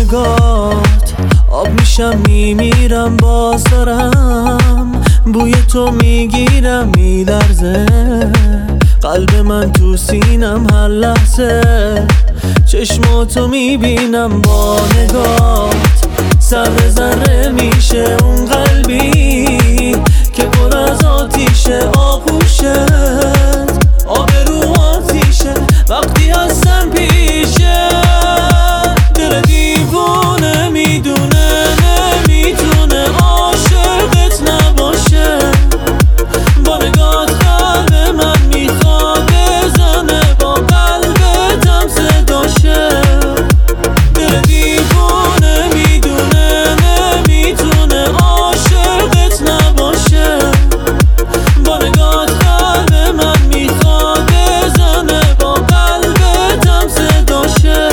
نگات آب میشم میمیرم، باز دارم بوی تو میگیرم، میلرزه قلب من تو سینم هر لحظه، چشماتو میبینم با نگات ذره ذره میشه اون قلبی که پر از آتیشه، آغوشت آبرو آتیشه وقتی هستم پیشه، دل دیوونه میدونه نمیتونه عاشقت نباشه، با نگات قلب من میخواد بزنه، با قلبتم صداشه، دل دیوونه میدونه نمیتونه عاشقت نباشه، با نگات قلب من میخواد بزنه، با قلبتم صداشه.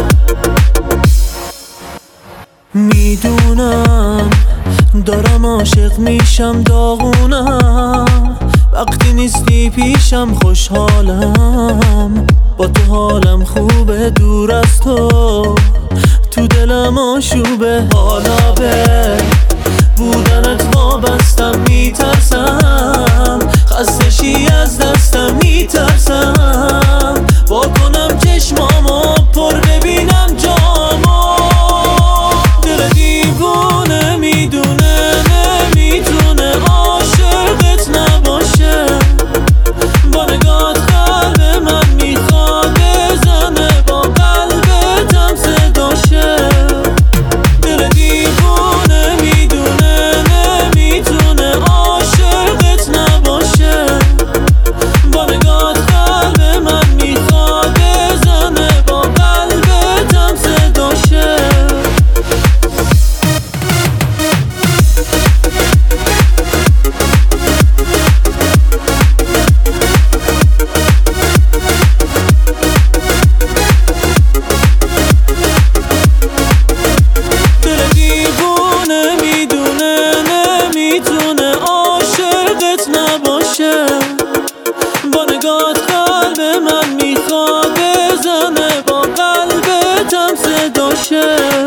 میدونم دارم عاشق میشم، داغونم وقتی نیستی پیشم، خوشحالم با تو حالم خوبه، دور از تو دلم آشوبه، حالا به بودنت وابستم، میترسم خستشی از دستم، میترسم با کنم چشمامو پر ببینم جامو، دل دیوونه میدونه نمیتونه عاشقت نباشه، با نگات قلب من میخواد بزنه، با قلبتم صداشه، دل دیوونه میدونه نمیتونه عاشقت نباشه، با نگات قلب من میخواد بزنه، با قلبتم صداشه. دل دیوونه میدونه نمیتونه عاشقت نباشه، با نگات قلب من میخواد بزنه، با قلبتم صداشه.